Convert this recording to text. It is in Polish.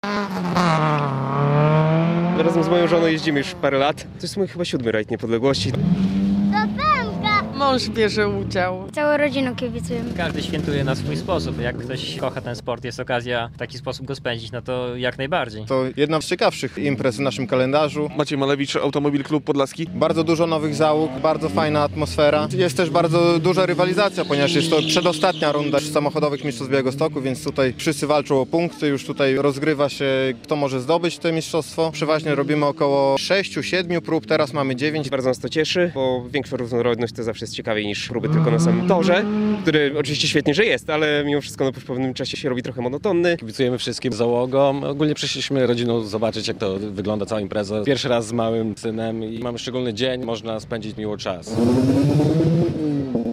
Razem z moją żoną jeździmy już parę lat. To jest mój chyba 7. rajd niepodległości. Mąż bierze udział. Całą rodziną kibicujemy. Każdy świętuje na swój sposób. Jak ktoś kocha ten sport, jest okazja w taki sposób go spędzić, no to jak najbardziej. To jedna z ciekawszych imprez w naszym kalendarzu. Maciej Malewicz, Automobil Klub Podlaski. Bardzo dużo nowych załóg, bardzo fajna atmosfera. Jest też bardzo duża rywalizacja, ponieważ jest to przedostatnia runda samochodowych mistrzostw Białegostoku, więc tutaj wszyscy walczą o punkty. Już tutaj rozgrywa się, kto może zdobyć to mistrzostwo. Przeważnie robimy około 6-7 prób, teraz mamy 9. Bardzo nas to cieszy, bo większa różnorodność to zawsze jest ciekawiej niż próby tylko na samym torze, który oczywiście świetnie, że jest, ale mimo wszystko no, po pewnym czasie się robi trochę monotonny. Kibicujemy wszystkim załogom. Ogólnie przyszliśmy rodziną zobaczyć, jak to wygląda cała impreza. Pierwszy raz z małym synem i mamy szczególny dzień, można spędzić miło czas.